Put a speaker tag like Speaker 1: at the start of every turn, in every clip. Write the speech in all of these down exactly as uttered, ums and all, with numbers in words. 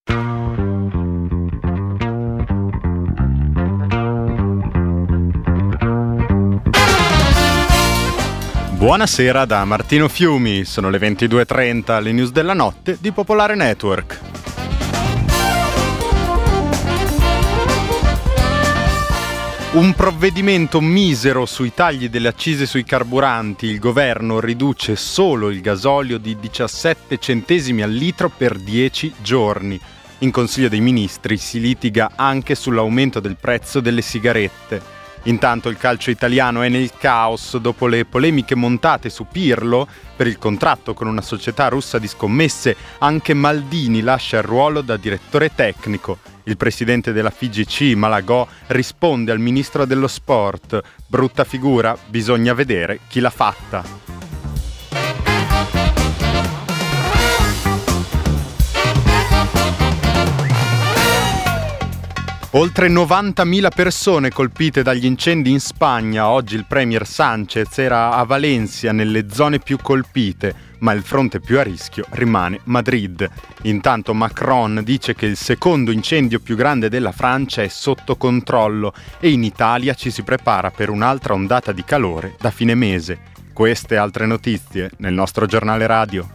Speaker 1: Buonasera da Martino Fiumi, sono le ventidue e trenta, le news della notte di Popolare Network. Un provvedimento misero sui tagli delle accise sui carburanti. Il governo riduce solo il gasolio di diciassette centesimi al litro per dieci giorni. In Consiglio dei Ministri si litiga anche sull'aumento del prezzo delle sigarette. Intanto il calcio italiano è nel caos dopo le polemiche montate su Pirlo per il contratto con una società russa di scommesse. Anche Maldini lascia il ruolo da direttore tecnico. Il presidente della F I G C, Malagò, risponde al ministro dello sport: brutta figura, bisogna vedere chi l'ha fatta. Oltre novantamila persone colpite dagli incendi in Spagna. Oggi il premier Sánchez era a Valencia, nelle zone più colpite, ma il fronte più a rischio rimane Madrid. Intanto Macron dice che il secondo incendio più grande della Francia è sotto controllo e in Italia ci si prepara per un'altra ondata di calore da fine mese. Queste e altre notizie nel nostro giornale radio.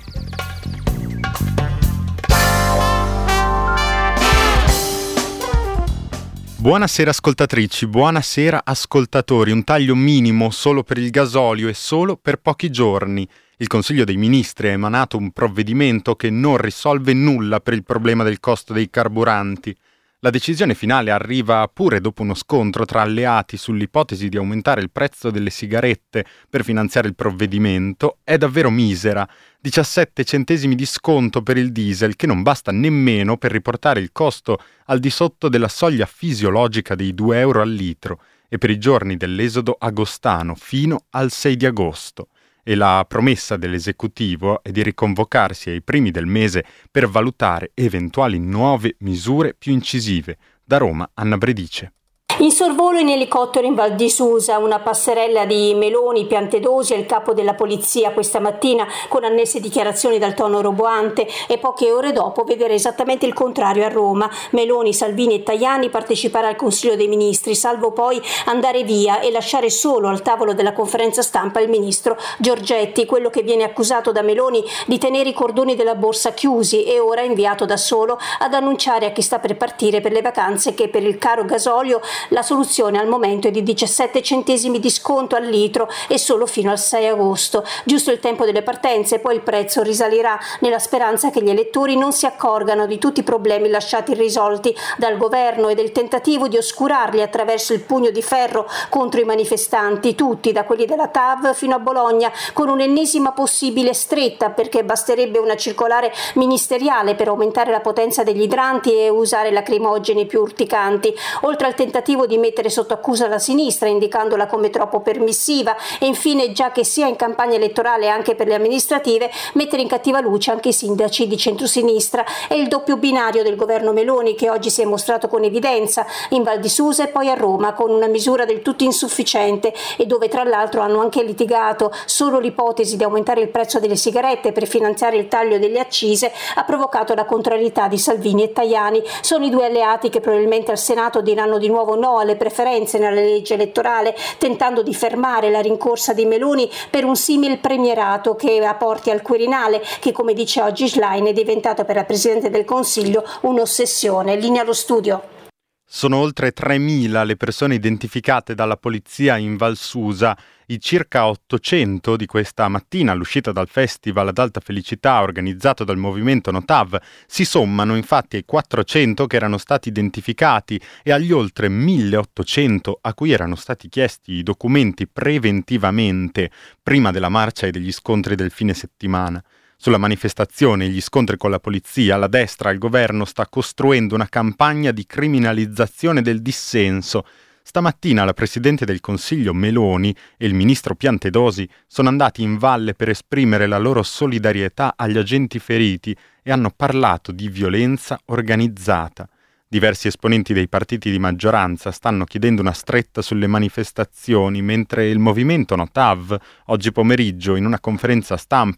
Speaker 1: Buonasera ascoltatrici, buonasera ascoltatori. Un taglio minimo solo per il gasolio e solo per pochi giorni. Il Consiglio dei Ministri ha emanato un provvedimento che non risolve nulla per il problema del costo dei carburanti. La decisione finale arriva pure dopo uno scontro tra alleati sull'ipotesi di aumentare il prezzo delle sigarette per finanziare il provvedimento. È davvero misera. diciassette centesimi di sconto per il diesel, che non basta nemmeno per riportare il costo al di sotto della soglia fisiologica dei due euro al litro, e per i giorni dell'esodo agostano fino al sei di agosto. E la promessa dell'esecutivo è di riconvocarsi ai primi del mese per valutare eventuali nuove misure più incisive. Da Roma, Anna Bredice.
Speaker 2: In sorvolo in elicottero in Val di Susa, una passerella di Meloni, Piantedosi e il capo della polizia questa mattina, con annesse dichiarazioni dal tono roboante, e poche ore dopo vedere esattamente il contrario a Roma. Meloni, Salvini e Tajani partecipare al Consiglio dei Ministri, salvo poi andare via e lasciare solo al tavolo della conferenza stampa il ministro Giorgetti, quello che viene accusato da Meloni di tenere i cordoni della borsa chiusi e ora inviato da solo ad annunciare a chi sta per partire per le vacanze che per il caro gasolio la soluzione al momento è di diciassette centesimi di sconto al litro e solo fino al sei agosto. Giusto il tempo delle partenze, poi il prezzo risalirà, nella speranza che gli elettori non si accorgano di tutti i problemi lasciati irrisolti dal governo e del tentativo di oscurarli attraverso il pugno di ferro contro i manifestanti, tutti, da quelli della T A V fino a Bologna, con un'ennesima possibile stretta, perché basterebbe una circolare ministeriale per aumentare la potenza degli idranti e usare lacrimogeni più urticanti, oltre al tentativo di mettere sotto accusa la sinistra indicandola come troppo permissiva e infine, già che sia in campagna elettorale anche per le amministrative, mettere in cattiva luce anche i sindaci di centrosinistra e il doppio binario del governo Meloni, che oggi si è mostrato con evidenza in Val di Susa e poi a Roma con una misura del tutto insufficiente e dove tra l'altro hanno anche litigato. Solo l'ipotesi di aumentare il prezzo delle sigarette per finanziare il taglio delle accise ha provocato la contrarietà di Salvini e Tajani. Sono i due alleati che probabilmente al Senato diranno di nuovo no alle preferenze nella legge elettorale, tentando di fermare la rincorsa di Meloni per un simil premierato che porti al Quirinale, che come dice oggi Schlein è diventato per la Presidente del Consiglio un'ossessione. Linea allo studio.
Speaker 1: Sono oltre tremila le persone identificate dalla polizia in Val Susa. I circa ottocento di questa mattina all'uscita dal festival ad alta felicità organizzato dal movimento Notav si sommano infatti ai quattrocento che erano stati identificati e agli oltre milleottocento a cui erano stati chiesti i documenti preventivamente prima della marcia e degli scontri del fine settimana. Sulla manifestazione e gli scontri con la polizia, la destra al governo sta costruendo una campagna di criminalizzazione del dissenso. Stamattina la Presidente del Consiglio Meloni e il Ministro Piantedosi sono andati in valle per esprimere la loro solidarietà agli agenti feriti e hanno parlato di violenza organizzata. Diversi esponenti dei partiti di maggioranza stanno chiedendo una stretta sulle manifestazioni, mentre il movimento Notav, oggi pomeriggio, in una conferenza stampa,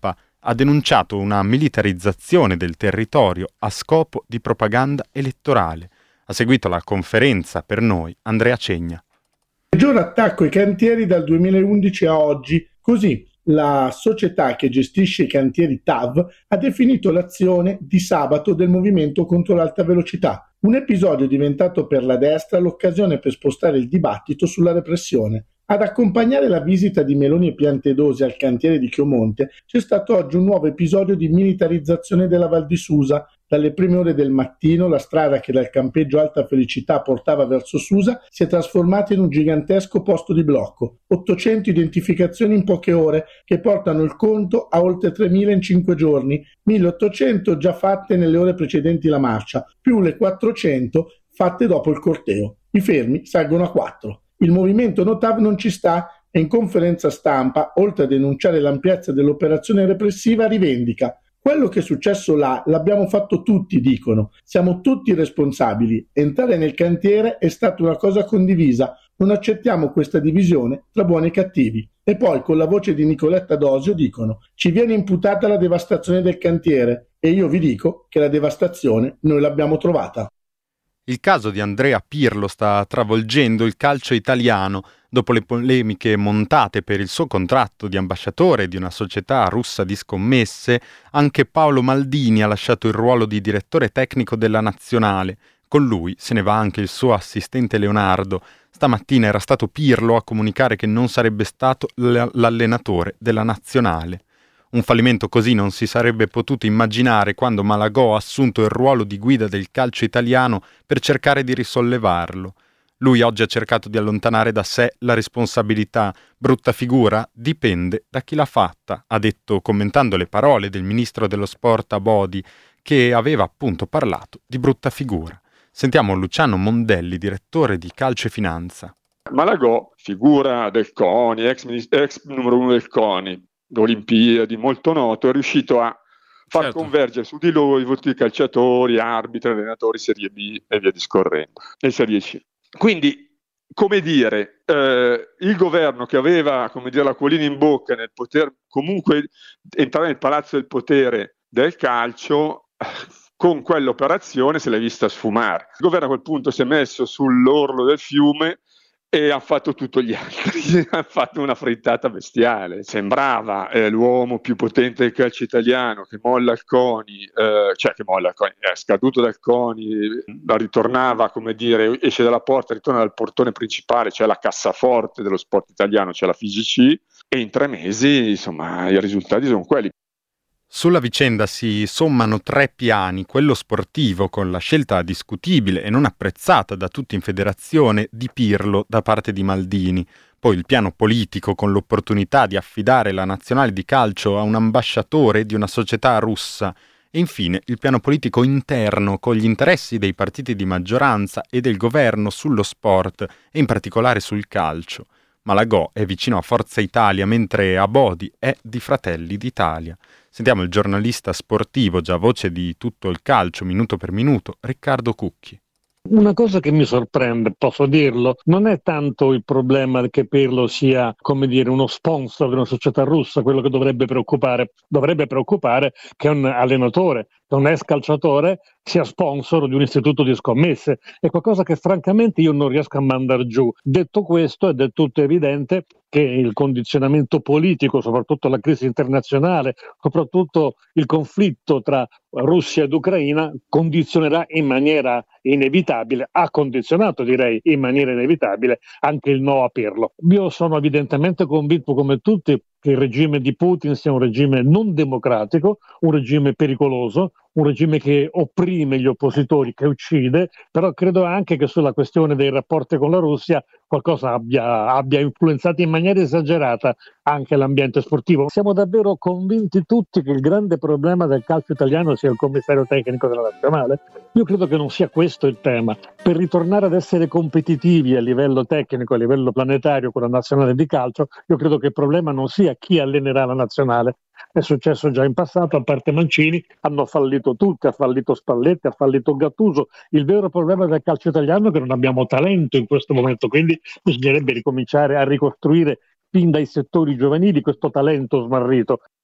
Speaker 1: ha denunciato una militarizzazione del territorio a scopo di propaganda elettorale. Ha seguito la conferenza per noi Andrea Cegna.
Speaker 3: Peggior attacco ai cantieri dal duemilaundici a oggi, così la società che gestisce i cantieri T A V ha definito l'azione di sabato del movimento contro l'alta velocità, un episodio diventato per la destra l'occasione per spostare il dibattito sulla repressione. Ad accompagnare la visita di Meloni e Piantedosi al cantiere di Chiomonte c'è stato oggi un nuovo episodio di militarizzazione della Val di Susa. Dalle prime ore del mattino la strada che dal campeggio Alta Felicità portava verso Susa si è trasformata in un gigantesco posto di blocco. ottocento identificazioni in poche ore che portano il conto a oltre tremila in cinque giorni, milleottocento già fatte nelle ore precedenti la marcia, più le quattrocento fatte dopo il corteo. I fermi salgono a quattro. Il movimento No T A V non ci sta e in conferenza stampa, oltre a denunciare l'ampiezza dell'operazione repressiva, rivendica: quello che è successo là l'abbiamo fatto tutti, dicono. Siamo tutti responsabili. Entrare nel cantiere è stata una cosa condivisa. Non accettiamo questa divisione tra buoni e cattivi. E poi, con la voce di Nicoletta Dosio, dicono: ci viene imputata la devastazione del cantiere. E io vi dico che la devastazione noi l'abbiamo trovata.
Speaker 1: Il caso di Andrea Pirlo sta travolgendo il calcio italiano. Dopo le polemiche montate per il suo contratto di ambasciatore di una società russa di scommesse, anche Paolo Maldini ha lasciato il ruolo di direttore tecnico della nazionale. Con lui se ne va anche il suo assistente Leonardo. Stamattina era stato Pirlo a comunicare che non sarebbe stato l- l'allenatore della nazionale. Un fallimento così non si sarebbe potuto immaginare quando Malagò ha assunto il ruolo di guida del calcio italiano per cercare di risollevarlo. Lui oggi ha cercato di allontanare da sé la responsabilità. Brutta figura dipende da chi l'ha fatta, ha detto commentando le parole del ministro dello sport Abodi, che aveva appunto parlato di brutta figura. Sentiamo Luciano Mondelli, direttore di Calcio e Finanza.
Speaker 4: Malagò, figura del CONI, ex, ex numero uno del CONI, Olimpiadi, molto noto, è riuscito a far certo. convergere su di lui i voti di calciatori, arbitri, allenatori, Serie B e via discorrendo, e Serie C. Quindi, come dire, eh, il governo che aveva, come dire, l'acquolina in bocca nel poter comunque entrare nel palazzo del potere del calcio, con quell'operazione se l'è vista sfumare. Il governo a quel punto si è messo sull'orlo del fiume e ha fatto tutto gli altri, ha fatto una frittata bestiale. Sembrava eh, l'uomo più potente del calcio italiano, che molla il CONI, eh, cioè che molla il CONI, è scaduto dal CONI, ritornava, come dire, esce dalla porta, ritorna dal portone principale, cioè la cassaforte dello sport italiano, cioè la F I G C, e in tre mesi, insomma, i risultati sono quelli.
Speaker 1: Sulla vicenda si sommano tre piani: quello sportivo, con la scelta discutibile e non apprezzata da tutti in federazione di Pirlo da parte di Maldini, poi il piano politico, con l'opportunità di affidare la nazionale di calcio a un ambasciatore di una società russa, e infine il piano politico interno, con gli interessi dei partiti di maggioranza e del governo sullo sport e in particolare sul calcio. Malagò è vicino a Forza Italia, mentre Abodi è di Fratelli d'Italia. Sentiamo il giornalista sportivo, già voce di tutto il calcio, minuto per minuto, Riccardo Cucchi.
Speaker 5: Una cosa che mi sorprende, posso dirlo, non è tanto il problema che Pirlo sia, come dire, uno sponsor di una società russa. Quello che dovrebbe preoccupare, dovrebbe preoccupare che un allenatore, che un ex calciatore sia sponsor di un istituto di scommesse. È qualcosa che francamente io non riesco a mandar giù. Detto questo, è del tutto evidente che il condizionamento politico, soprattutto la crisi internazionale, soprattutto il conflitto tra Russia ed Ucraina, condizionerà in maniera inevitabile, ha condizionato direi in maniera inevitabile anche il no a Pirlo. Io sono evidentemente convinto come tutti che il regime di Putin sia un regime non democratico, un regime pericoloso, un regime che opprime gli oppositori, che uccide, però credo anche che sulla questione dei rapporti con la Russia qualcosa abbia, abbia influenzato in maniera esagerata anche l'ambiente sportivo. Siamo davvero convinti tutti che il grande problema del calcio italiano sia il commissario tecnico della nazionale? Io credo che non sia questo il tema. Per ritornare ad essere competitivi a livello tecnico, a livello planetario con la nazionale di calcio, io credo che il problema non sia chi allenerà la nazionale. È successo già in passato, a parte Mancini, hanno fallito tutti, ha fallito Spalletti, ha fallito Gattuso. Il vero problema del calcio italiano è che non abbiamo talento in questo momento, quindi bisognerebbe ricominciare a ricostruire fin dai settori giovanili questo talento smarrito.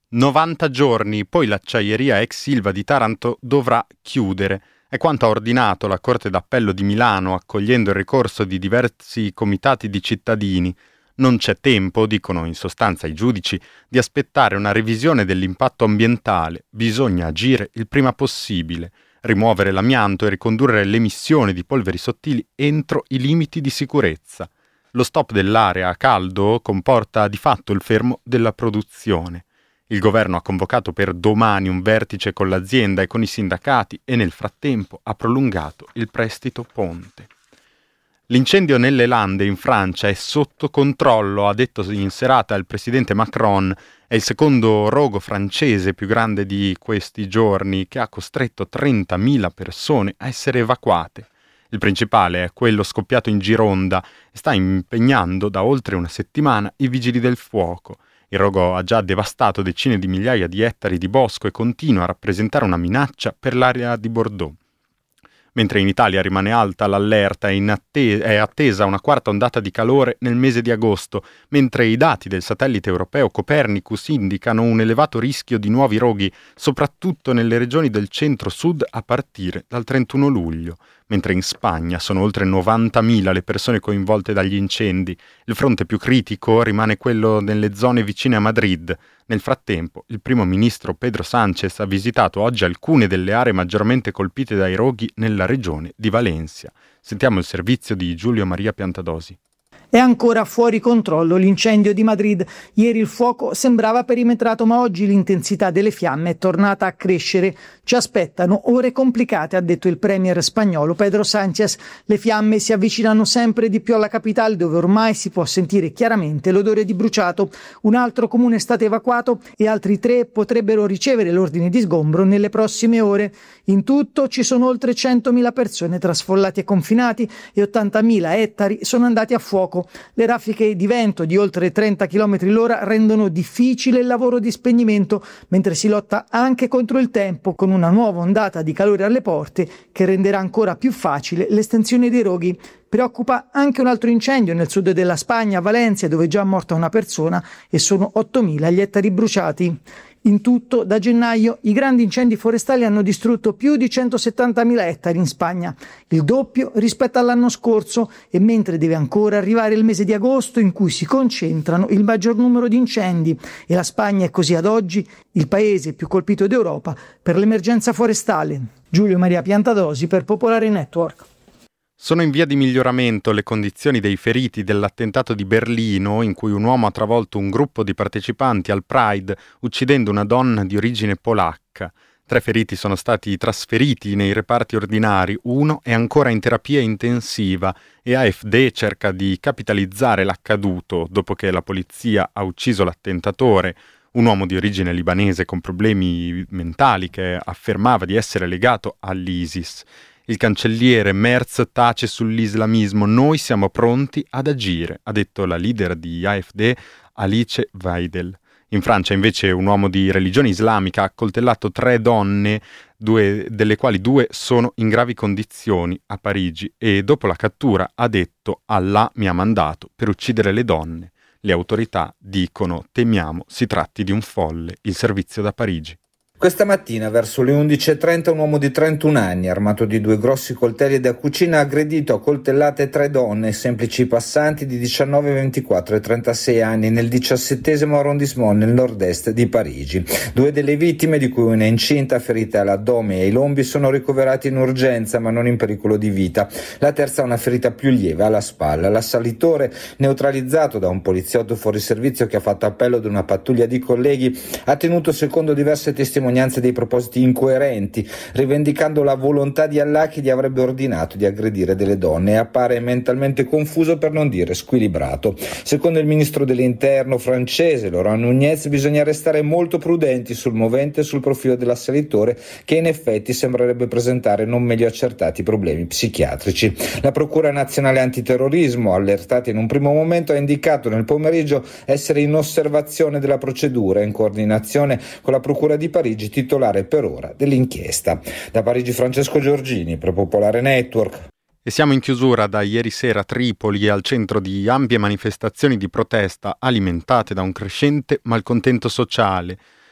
Speaker 1: novanta giorni, poi l'acciaieria ex Ilva di Taranto dovrà chiudere. È quanto ha ordinato la Corte d'Appello di Milano, accogliendo il ricorso di diversi comitati di cittadini. Non c'è tempo, dicono in sostanza i giudici, di aspettare una revisione dell'impatto ambientale. Bisogna agire il prima possibile, rimuovere l'amianto e ricondurre l'emissione di polveri sottili entro i limiti di sicurezza. Lo stop dell'area a caldo comporta di fatto il fermo della produzione. Il governo ha convocato per domani un vertice con l'azienda e con i sindacati e nel frattempo ha prolungato il prestito ponte. L'incendio nelle Lande in Francia è sotto controllo, ha detto in serata il presidente Macron. È il secondo rogo francese più grande di questi giorni che ha costretto trentamila persone a essere evacuate. Il principale è quello scoppiato in Gironda e sta impegnando da oltre una settimana i vigili del fuoco. Il rogo ha già devastato decine di migliaia di ettari di bosco e continua a rappresentare una minaccia per l'area di Bordeaux. Mentre in Italia rimane alta l'allerta e in atte- è attesa una quarta ondata di calore nel mese di agosto, mentre i dati del satellite europeo Copernicus indicano un elevato rischio di nuovi roghi, soprattutto nelle regioni del centro-sud a partire dal trentuno luglio. Mentre in Spagna sono oltre novantamila le persone coinvolte dagli incendi. Il fronte più critico rimane quello nelle zone vicine a Madrid. Nel frattempo, il primo ministro Pedro Sánchez ha visitato oggi alcune delle aree maggiormente colpite dai roghi nella regione di Valencia. Sentiamo il servizio di Giulio Maria Piantadosi.
Speaker 6: È ancora fuori controllo l'incendio di Madrid. Ieri il fuoco sembrava perimetrato, ma oggi l'intensità delle fiamme è tornata a crescere. Ci aspettano ore complicate, ha detto il premier spagnolo Pedro Sánchez. Le fiamme si avvicinano sempre di più alla capitale, dove ormai si può sentire chiaramente l'odore di bruciato. Un altro comune è stato evacuato e altri tre potrebbero ricevere l'ordine di sgombro nelle prossime ore. In tutto ci sono oltre centomila persone tra sfollati e confinati e ottantamila ettari sono andati a fuoco. Le raffiche di vento di oltre trenta chilometri l'ora rendono difficile il lavoro di spegnimento, mentre si lotta anche contro il tempo con una nuova ondata di calore alle porte che renderà ancora più facile l'estensione dei roghi. Preoccupa anche un altro incendio nel sud della Spagna, a Valencia, dove è già morta una persona e sono ottomila gli ettari bruciati. In tutto, da gennaio, i grandi incendi forestali hanno distrutto più di centosettantamila ettari in Spagna, il doppio rispetto all'anno scorso, e mentre deve ancora arrivare il mese di agosto in cui si concentrano il maggior numero di incendi, e la Spagna è così ad oggi il paese più colpito d'Europa per l'emergenza forestale. Giulio Maria Piantadosi per Popolare Network.
Speaker 1: Sono in via di miglioramento le condizioni dei feriti dell'attentato di Berlino, in cui un uomo ha travolto un gruppo di partecipanti al Pride, uccidendo una donna di origine polacca. Tre feriti sono stati trasferiti nei reparti ordinari, uno è ancora in terapia intensiva e A F D cerca di capitalizzare l'accaduto dopo che la polizia ha ucciso l'attentatore, un uomo di origine libanese con problemi mentali che affermava di essere legato all'ISIS. Il cancelliere Merz tace sull'islamismo. Noi siamo pronti ad agire, ha detto la leader di A F D, Alice Weidel. In Francia invece un uomo di religione islamica ha accoltellato tre donne, due delle quali due sono in gravi condizioni a Parigi, e dopo la cattura ha detto Allah mi ha mandato per uccidere le donne. Le autorità dicono temiamo si tratti di un folle. Il servizio da Parigi.
Speaker 7: Questa mattina, verso le undici e trenta, un uomo di trentuno anni, armato di due grossi coltelli da cucina, ha aggredito a coltellate tre donne, semplici passanti di diciannove, ventiquattro e trentasei anni, nel diciassettesimo arrondissement nel nord-est di Parigi. Due delle vittime, di cui una incinta, ferite all'addome e ai lombi, sono ricoverati in urgenza ma non in pericolo di vita. La terza ha una ferita più lieve alla spalla. L'assalitore, neutralizzato da un poliziotto fuori servizio che ha fatto appello ad una pattuglia di colleghi, ha tenuto, secondo diverse testimonianze, dei propositi incoerenti, rivendicando la volontà di Allah che gli avrebbe ordinato di aggredire delle donne, e appare mentalmente confuso, per non dire squilibrato. Secondo il ministro dell'interno francese Laurent Nunez, bisogna restare molto prudenti sul movente e sul profilo dell'assalitore, che in effetti sembrerebbe presentare non meglio accertati problemi psichiatrici. La Procura Nazionale Antiterrorismo, allertata in un primo momento, ha indicato nel pomeriggio essere in osservazione della procedura, in coordinazione con la Procura di Parigi, titolare per ora dell'inchiesta. Da Parigi Francesco Giorgini per Popolare Network.
Speaker 1: E siamo in chiusura. Da ieri sera a Tripoli, al centro di ampie manifestazioni di protesta alimentate da un crescente malcontento sociale.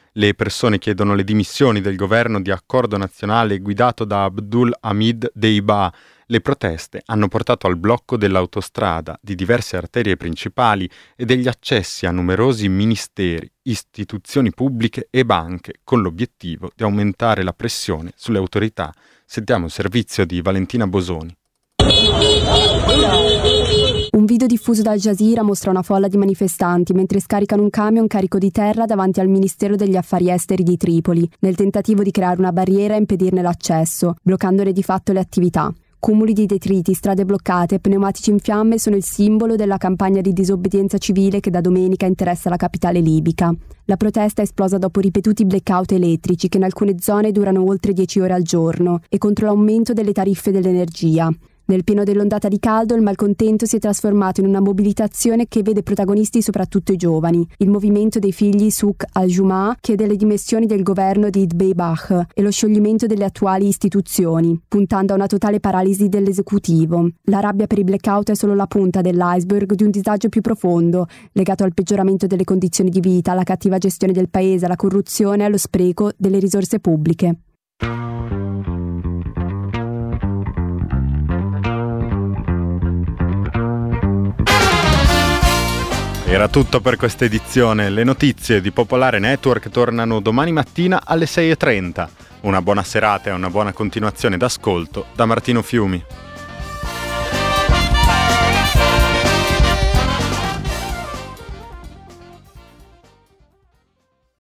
Speaker 1: Le persone chiedono le dimissioni del governo di accordo nazionale guidato da Abdul Hamid Deiba. Le proteste hanno portato al blocco dell'autostrada, di diverse arterie principali e degli accessi a numerosi ministeri, istituzioni pubbliche e banche, con l'obiettivo di aumentare la pressione sulle autorità. Sentiamo il servizio di Valentina Bosoni.
Speaker 8: Un video diffuso da Al Jazeera mostra una folla di manifestanti mentre scaricano un camion carico di terra davanti al Ministero degli Affari Esteri di Tripoli, nel tentativo di creare una barriera e impedirne l'accesso, bloccandone di fatto le attività. Cumuli di detriti, strade bloccate e pneumatici in fiamme sono il simbolo della campagna di disobbedienza civile che da domenica interessa la capitale libica. La protesta è esplosa dopo ripetuti blackout elettrici che in alcune zone durano oltre dieci ore al giorno e contro l'aumento delle tariffe dell'energia. Nel pieno dell'ondata di caldo, il malcontento si è trasformato in una mobilitazione che vede protagonisti soprattutto i giovani. Il movimento dei figli Souk al-Juma chiede le dimissioni del governo di Dbeibah e lo scioglimento delle attuali istituzioni, puntando a una totale paralisi dell'esecutivo. La rabbia per i blackout è solo la punta dell'iceberg di un disagio più profondo, legato al peggioramento delle condizioni di vita, alla cattiva gestione del paese, alla corruzione e allo spreco delle risorse pubbliche.
Speaker 1: Era tutto per questa edizione. Le notizie di Popolare Network tornano domani mattina alle sei e trenta. Una buona serata e una buona continuazione d'ascolto da Martino Fiumi.